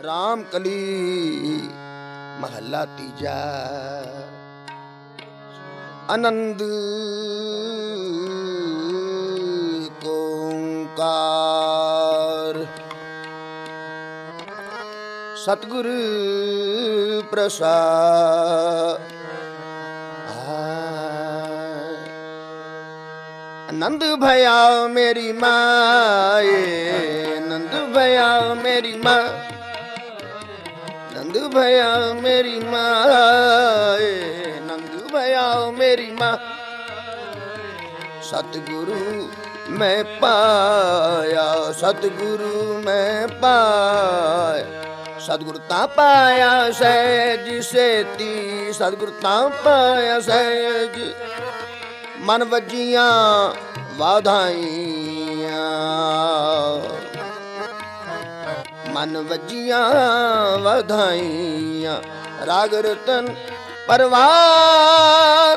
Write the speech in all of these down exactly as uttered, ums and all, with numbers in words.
ਰਾਮ ਕਲੀ ਮਹੱਲਾ ਤੀਜਾ। ਆਨੰਦ ਓੰਕਾਰ ਸਤਿਗੁਰ ਪ੍ਰਸਾਦ। ਆਨੰਦ ਭਇਆ ਮੇਰੀ ਮਾਏ, ਆਨੰਦ ਭਇਆ ਮੇਰੀ ਮਾਂ, ਆਨੰਦ ਭਇਆ ਮੇਰੀ ਮਾਏ, ਆਨੰਦ ਭਇਆ ਮੇਰੀ ਮਾਂ। ਸਤਿਗੁਰੂ ਮੈਂ ਪਾਇਆ, ਸਤਿਗੁਰੂ ਮੈਂ ਪਾਇਆ, ਸਤਿਗੁਰ ਤਾਂ ਪਾਇਆ ਸਹਿਜ ਸੇਤੀ, ਸਤਿਗੁਰ ਤਾਂ ਪਾਇਆ ਸਹਿਜ। ਮਨ ਵੱਜੀਆਂ ਵਾਧਾਈਆਂ, ਮਨ ਵੱਜੀਆਂ ਵਾਧਾਈਆਂ। ਰਾਗ ਰਤਨ ਪਰਵਾਰ,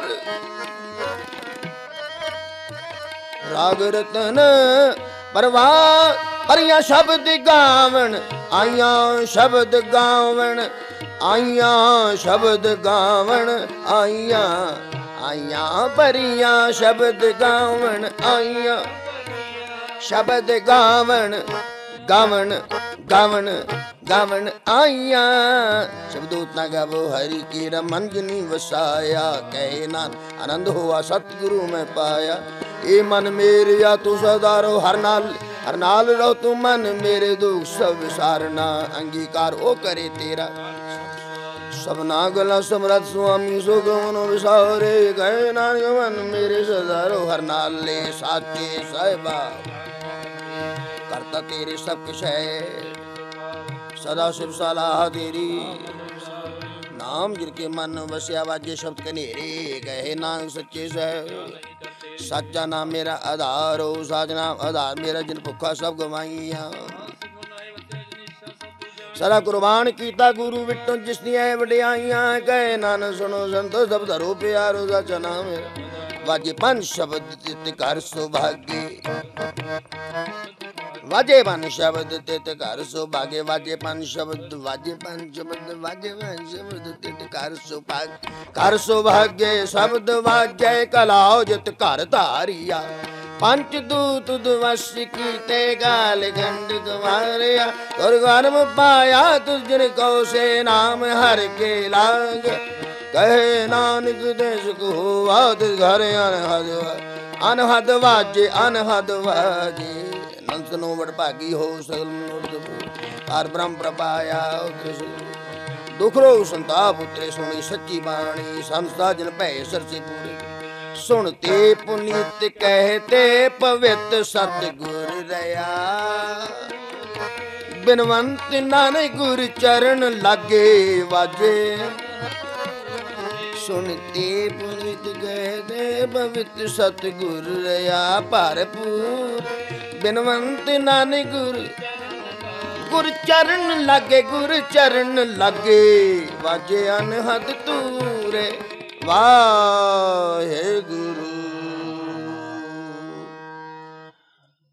ਰਾਗ ਰਤਨ ਪਰਵਾਰ। ਪਰੀਆਂ ਸ਼ਬਦ ਗਾਵਣ ਆਈਆਂ, ਸ਼ਬਦ ਗਾਵਣ ਆਈਆਂ, ਸ਼ਬਦ ਗਾਵਣ ਆਈਆਂ, ਆਈਆਂ ਪਰੀਆਂ ਸ਼ਬਦ ਗਾਵਣ ਆਈਆਂ, ਸ਼ਬਦ ਗਾਵਣ ਗਾਵਣ ਗਾਵਣ ਗਾਵਣ ਆਈਆਂ। ਸ਼ਬਦੋਤ ਨਾ ਗਾਵੋ ਹਰਿ ਕੀਰਾ ਮਨ ਜਿਨੀ ਵਸਾਇਆ। ਕਹੇ ਨਾਨਕ ਆਨੰਦ ਹੋਆ ਸਤਿਗੁਰੂ ਮੈਂ ਪਾਇਆ। ਇਹ ਮਨ ਮੇਰਿਆ ਤੂੰ ਸਦਾ ਰੋ ਹਰ ਨਾਲ, ਹਰ ਨਾਲ ਰਹੋ ਤੂੰ ਮਨ ਮੇਰੇ। ਦੁਖ ਸਭ ਵਿਸਾਰਨਾ ਅੰਗੀਕਾਰ ਉਹ ਕਰੇ ਤੇਰਾ। ਸਭਨਾ ਗਲਾ ਸਮਰੱਥ ਸੁਆਮੀ ਸੋ ਗਵਨੋ ਵਿਸਾਰੇ। ਗਏ ਨਾਨਕ ਮਨ ਮੇਰੇ ਸਦਾ ਰੋ ਹਰ ਨਾਲੇ। ਸਾਚੇ ਸਾਹਿਬਾ ਕਰਤਾ ਤੇਰੇ ਸਭ ਕੁਛ ਹੈ, ਸਦਾ ਸ਼ਿਵ ਸਲਾਹ ਤੇਰੀ। ਨਾਮ ਜਿਨ ਕੇ ਮਨ ਵਸਿਆ ਵਾਜੇ ਸ਼ਬਦ ਕਨੇਰੇ। ਗਏ ਨਾਨਕ ਸੱਚੇ ਸਾਹਿਬ ਸਾਚਾ ਨਾਮ ਮੇਰਾ ਆਧਾਰ ਹੋ। ਸਾਚ ਨਾਮ ਆਧਾਰ ਮੇਰਾ ਜਿਨ ਭੁੱਖਾ ਸਭ ਗਵਾਈਆਂ। ਸਾਰਾ ਕੁਰਬਾਨ ਕੀਤਾ ਗੁਰੂ ਵਿਟੋਂ ਜਿਸ ਦੀਆਂ ਵਡਿਆਈਆਂ। ਕਹੇ ਨਾਨਕ ਸੁਣੋ ਸੰਤੋ ਸਭ ਧਰੋ ਪਿਆਰੋ। ਸਾਚਾ ਨਾਮ ਮੇਰਾ ਵਾਜੇ ਪੰਜ ਸ਼ਬਦ ਤਿਤ ਘਰ ਸੁਭਾਗੇ। ਵਾਜੇ ਪੰਜ ਸ਼ਬਦ ਤਿਤ ਘਰ ਸੁਭਾਗੇ। ਵਾਜੇ ਪੰਜ ਸ਼ਬਦ, ਵਾਜੇ ਪੰਜ ਸ਼ਬਦ, ਵਾਜੇ ਪੰਜ ਸ਼ਬਦ ਤਿਤ ਘਰ ਸੁਭਾਗ। ਘਰ ਸੁਭਾਗੇ ਸ਼ਬਦ ਵਾਜੇ ਕਲਾਓ ਜਿਤ ਘਰ ਧਾਰੀਆ। ਪੰਚ ਦੂਤ ਦਵਸ ਕੀਤੇ ਗਾਲ ਗੰਡ ਗਵਾਰਿਆ। ਗੁਰ ਗਰਮ ਪਾਇਆ ਤੁਝ ਜਿਨ ਕੋ ਸੇ ਨਾਮ ਹਰ ਕੇ ਲਾਗ। ਕਹੇ ਨਾਨਕ ਦੇ ਸੁਖ ਹੋਆ ਤਿਸ ਘਰ ਅਨਹਦ, ਅਨਹਦ ਵਾਜੇ ਅਨਹਦ ਵਾਜੇ। ਨੰਦ ਨੂੰ ਵਡਭਾਗੀ ਹੋ ਸਗਲ ਮਨੋਰਥ ਹਰ ਬ੍ਰਹਮ ਪ੍ਰਪਾਇਆ। ਦੁਖ ਰੋਗ ਸੰਤਾਪ ਉਤਰੇ ਸੁਣੀ ਸੱਚੀ ਬਾਣੀ। ਸੰਸਥਾ ਜਨ ਭੈ ਸਰਸੇ ਪੂਰੇ। ਸੁਣਤੇ ਪੁਨੀਤ ਕਹਤੇ ਪਵਿੱਤ ਸਤਿਗੁਰ ਰਹਾ। ਬਿਨਵੰਤ ਨਾਨਕ ਗੁਰ ਚਰਨ ਲਾਗੇ ਵਾਜੇ। ਸੁਣਤੇ ਪੁਨੀਤ ਕਹਤੇ ਪਵਿੱਤ ਸਤਿਗੁਰ ਰਹਾ ਭਰਪੂਰ। ਬਿਨਵੰਤ ਨਾਨਕ ਗੁਰ ਗੁਰ ਚਰਨ ਲਾਗੇ, ਗੁਰ ਚਰਨ ਲਾਗੇ ਵਾਜੇ ਅਨਹਦ ਤੂਰੇ। ਵਾਹਿਗੁਰੂ।